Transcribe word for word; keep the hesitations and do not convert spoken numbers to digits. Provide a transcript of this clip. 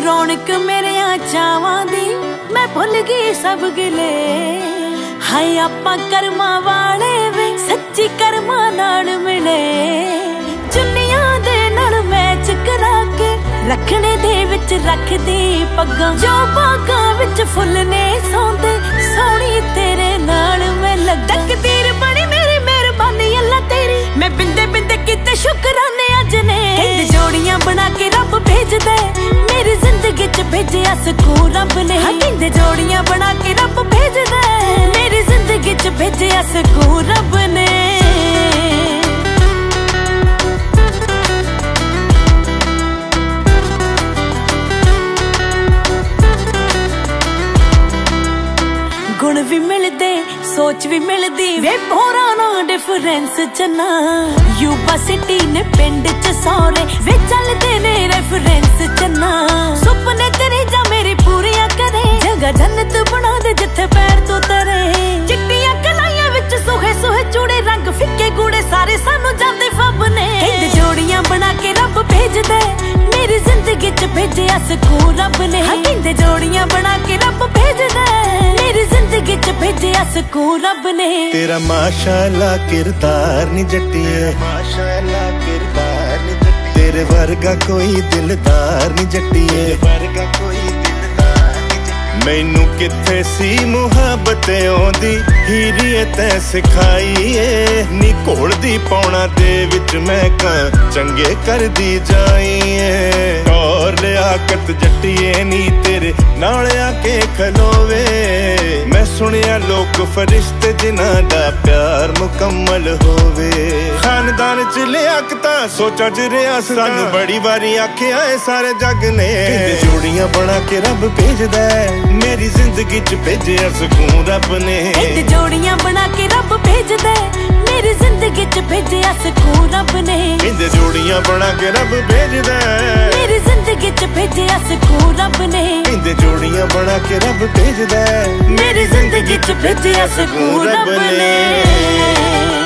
रौनक मेरे चावां दी मैं भुल गई सब गिले। हाय आपां कर्मां वाले वे सच्ची कर्मां नाल मिले। चुन्नियां दे नाल मैच करा के रखने दे विच रखदी पग्गां जो बागां विच फुल ने सौंदे सोहणी तेरे नाल मैं लग। तकदीर बड़ी मेरी मेहरबानी अल्लाह तेरी मैं बिंदे बिंदे किते शुकराने अज ने। कहंदे जोड़ियां बना के रब भेजदे मेरी जिंदगी च भेजिया सकून रब ने। कहंदे जोड़ियां बना के रब भेजदे मेरी जिंदगी च भेजिया सकून रब ने। गुण भी मिलदे सोच भी मिलदी वे भोरा ना डिफरेंस चना। यूबा सिटी ने पिंड च सौरे वे चलदे ने रेफरेंस चना। सुपने तेरे जा मेरी पूरियां करे जगह जन्नत बना दे जिथे पैर तो तरे। चिट्टियां कलाइयां विच सोहे सोहे चूड़े रंग फिक्के गूड़े सारे सानू जांदे फब ने। कहंदे जोड़ियां बना के रब भेजदे मेरी जिंदगी च भेजिया सकून रब ने। कहंदे जोड़ियां बना के रब भेजदे मेरी जिंदगी च भेजिया सकून रब ने। तेरा माशाअल्लाह किरदार नी जट्टिए, माशाअल्लाह किरदार नी जट्टिए। तेरे वर्गा कोई दिलदार नी जट्टिए, वर्गा कोई दिलदार नी जट्टिए। मैनू किथे सी मुहब्बत आउंदी हीरीए तै सिखाई ए। नी घोलदी पौना दे विच मैं कां चंगे करदी जाई ए। और लियाकत जट्टिए नी तेरे नाल आके खलोवे। मैं सुनिया लोक फरिश्ते जिन्हां दा प्यार मुकम्मल होवे। खानदान च लियाकतां सोचां च रियासतां सानू बड़ी बारी आखिया ऐ सारे जग ने। कहंदे जोड़ियां बना के रब भेजदा मेरी जिंदगी च भेजिया सकून रब ने। कहंदे जोड़ियां बना के रब भेजदा मेरी जिंदगी च भेजिया सकून रब ने। कहंदे जोड़ियां बना के रब भेजदा मेरी जिंदगी च भेजिया सकून रब ने। कहंदे जोड़ियां बना के रब भेजदा मेरी जिंदगी च भेजिया सकून रब ने।